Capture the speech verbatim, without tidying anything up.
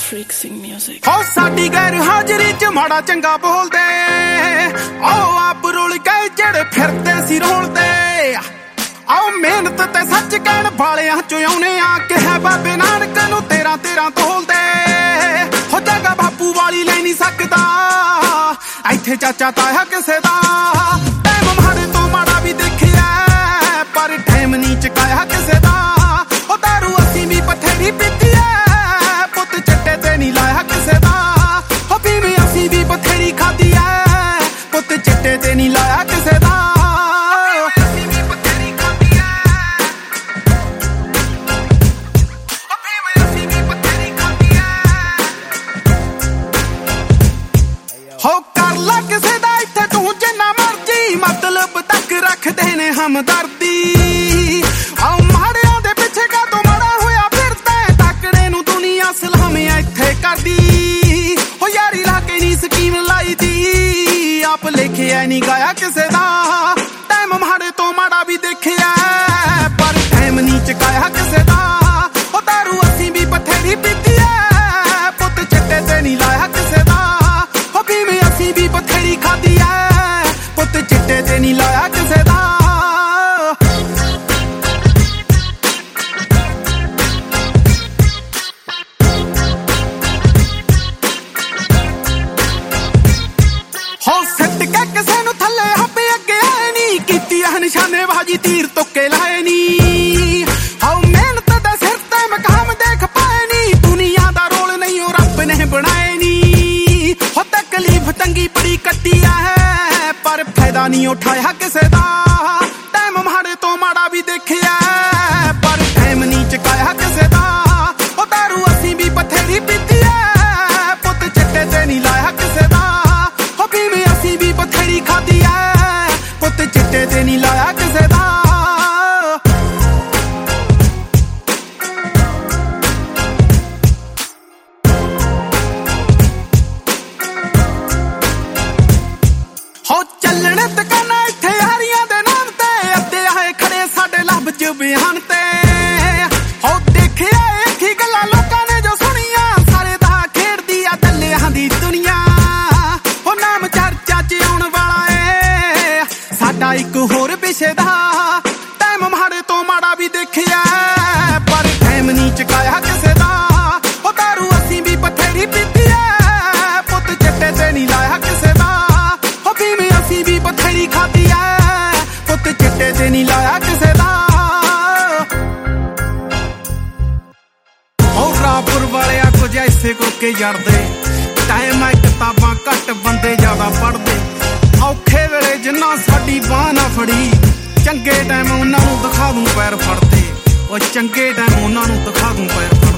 Freaksing music. ਹੋ ਸਾਡੀ ਗੈਰ ਹਾਜ਼ਰੀ ਚ ਮਾੜਾ ਚੰਗਾ ਬੋਲਦੇ ਆਓ ਆਪ ਰੋਲ ਗਏ ਜਿਹੜੇ ਫਿਰਦੇ ਸੀ ਰੋਲਦੇ ਆਓ ਮਿਹਨਤ ਤੇ ਸੱਚ ਕਹਿਣ ਵਾਲਿਆਂ ਚੋਂ ਆਉਨੇ ਆ ਕਿਹਾ ਬਾਬੇ ਨਾਨਕ ਨੂੰ ਤੇਰਾ ਤੇਰਾ ਤੋਲਦੇ ਹੋ ਜਗਾ ਬਾਪੂ ਵਾਲੀ ਲੈ ਨਹੀਂ ਸਕਦਾ ਇੱਥੇ ਚਾਚਾ ਤਾਇਆ ਕਿਸੇ ਦਾ ਟਾਈਮ ਮਾੜੇ ਤੋਂ ਮਾੜਾ ਵੀ ਦੇਖਿਆ ਪਰ ਟਾਈਮ ਨਹੀਂ ਚਕਾਇਆ ਕਿਸੇ ਦਾ ਉਹ ਦਾਰੂ ਅਸੀਂ ਵੀ ਬਥੇਰੀ ਪੀਤੀ ਐ ਪੁੱਤ ਚਿੱਟੇ ਤੇ ਨਹੀਂ ਲਾਇਆ ਕਿਸੇ ਦਾ ਹੋ ਪੀਵੇਂ ਅਸੀਂ ਵੀ ਬਥੇਰੀ ਖਾਦੀ ਐ ਪੁੱਤ ਚਿੱਟੇ ਤੇ ਨਹੀਂ ਲਾਇਆ ਕਿਸੇ ਦਾ ਹੋ ਕਰ ਲਾ ਕਿਸੇ ਦਾ ਇੱਥੇ ਤੂੰ ਜਿੰਨਾ ਮਰਜੀ ਮਤਲਬ ਤੱਕ ਰੱਖਦੇ ਨੇ ਹਮਦਰਦੀ ਆਓ ਮਾੜਿਆਂ ਦੇ ਪਿੱਛੇ ਕਾਹਤੋਂ ਮਾੜਾ ਹੋਇਆ ਫਿਰਦਾ ਤੱਕੜੇ ਨੂੰ ਦੁਨੀਆ ਸਲਾਮੇ ਇੱਥੇ ਕਰਦੀ ਹੋ ਯਾਰੀ ਲਾ ਕੇ ਨੀ ਸਕੀਮ ਲਾਈ ਦੀ ਆਪ ਲਿਖਿਆ ਨਹੀਂ ਗਾਇਆ ਕਿਸੇ ਦਾ ਟਾਈਮ ਮਾੜੇ ਤੋਂ ਮਾੜਾ ਵੀ ਦੇਖਿਆ ਪਰ ਟਾਈਮ ਨਹੀਂ ਚਕਾਇਆ ਕਿਸੇ ਦਾ ਉਹ ਦਾਰੂ ਅਸੀਂ ਵੀ ਬਥੇਰੀ ਪੀਤੀ ਐ ਪੁੱਤ ਚਿੱਟੇ ਤੇ ਨਹੀਂ ਲਾਇਆ ਕਿਸੇ ਦਾ ਹੋ ਪੀਵੇਂ ਅਸੀਂ ਵੀ ਬਥੇਰੀ ਖਾਦੀ ਐ ਪੁੱਤ ਚਿੱਟੇ ਤੇ ਨਹੀਂ ਲਾਇਆ ਕਿਸੇ ਦਾ ਹੋ ਸਿੱਟ ਕੇ ਕਿਸੇ ਨੂੰ ਥੱਲੇ ਹੱਪੇ ਅੱਗੇ ਆਏ ਨੀ ਕੀਤੀ ਆ ਨਿਸ਼ਾਨੇਬਾਜ਼ੀ ਤੀਰ ਤੁੱਕੇ ਲਾਏ ਨੀ ਹੋ ਮਿਹਨਤ ਦਾ ਸਿਰ ਤੇ ਮਕਾਮ ਦੇਖ ਪਾਏ ਨੀ ਦੁਨੀਆ ਦਾ ਰੋਲ ਨਹੀਂ ਉਹ ਰੱਬ ਨੇ ਬਣਾਏ ਨੀ ਹੋ ਤਕਲੀਫ ਤੰਗੀ ਬੜੀ ਕੱਟੀ ਐ ਪਰ ਫਾਇਦਾ ਨਹੀਂ ਉਠਾਇਆ ਕਿਸੇ ਦਾ ਟਾਈਮ ਮਾੜੇ ਤੋਂ ਮਾੜਾ ਵੀ ਦੇਖਿਆ ਪਰ ਟਾਈਮ ਨਹੀਂ ਚਕਾਇਆ ਕਿਸੇ ਦਾ ਉਹ ਦਾਰੂ ਅਸੀਂ ਵੀ ਬਥੇਰੀ ਪੀਤੀ ਐ ਪੁੱਤ ਚਿੱਟੇ ਤੇ ਨਹੀਂ ਲਾਇਆ ਕਿਸੇ ਦਾ ਹੋ ਪੀਵੇਂ ਅਸੀਂ ਵੀ ਬਥੇਰੀ ਖਾਦੀ ਐ ਪੁੱਤ ਚਿੱਟੇ ਤੇ ਨਹੀਂ ਲਾਇਆ ਕਿਸੇ ਦਾ ਹੋ ਚੱਲਣ ਦੁਕਾਨਾਂ ਇੱਥੇ ਹਾਰੀਆਂ ਦੇ ਨਾਮ ਤੇ ਅੱਧੇ ਆਏ ਖੜੇ ਸਾਡੇ ਲੱਭ ਚ ਬਿਆਨ ਤੇ ਹੋ ਦੇਖਿਆ ਇੱਕ ਹੀ ਗੱਲਾਂ ਲੋਕਾਂ ਨੇ ਜੋ ਸੁਣੀਆਂ ਸਾਰੇ ਦਾ ਖੇਡਦੀ ਆ ਦੱਲਿਆਂ ਦੀ ਦੁਨੀਆ ਹੋ ਨਾਮ ਚਰਚਾ ਚ ਆਉਣ ਵਾਲਾ ਏ ਸਾਡਾ ਇੱਕ ਹੋਰ ਵਿਸ਼ੇ ਦਾ ਟਾਈਮ ਮਾੜੇ ਤੋਂ ਮਾੜਾ ਵੀ ਦੇਖਿਆ ਪਰ ਟਾਈਮ ਨਹੀਂ ਚਕਾਇਆ ਕਿਸੇ ਦਾ ਉਹ ਦਾਰੂ ਅਸੀਂ ਵੀ ਬਥੇਰੀ ਪੀਤੀ ਐ ਪੁੱਤ ਚਿੱਟੇ ਤੇ ਨਹੀਂ ਲਾਇਆ ਕਿਸੇ ਦਾ ਹੋ ਪੀਵੇਂ ਅਸੀਂ ਵੀ ਬਥੇਰੀ ਖਾਦੀ ਐ ਪੁੱਤ ਚਿੱਟੇ ਤੇ ਨਹੀਂ ਲਾਇਆ ਕਿਸੇ ਦਾ ਹੋ ਰਾਪੁਰ ਵਾਲਿਆ ਕੁਝ ਐਸੇ ਕਰਕੇ ਜੜਦੇ ਟਾਈਮ ਐ ਕਿਤਾਬਾਂ ਘੱਟ ਬੰਦੇ ਜ਼ਿਆਦਾ ਪੜ੍ਹਦੇ ਔਖੇ ਵੇਲੇ ਜਿੰਨਾ ਸਾਡੀ ਬਾਹ ਨਾ ਫੜੀ ਚੰਗੇ ਟਾਈਮ ਉਹਨਾਂ ਨੂੰ ਦਿਖਾ ਦੂੰ ਪੈਰ ਫੜਦੇ ਉਹ ਚੰਗੇ ਟਾਈਮ ਉਹਨਾਂ ਨੂੰ ਦਿਖਾ ਦੂੰ ਪੈਰ ਫੜਦੇ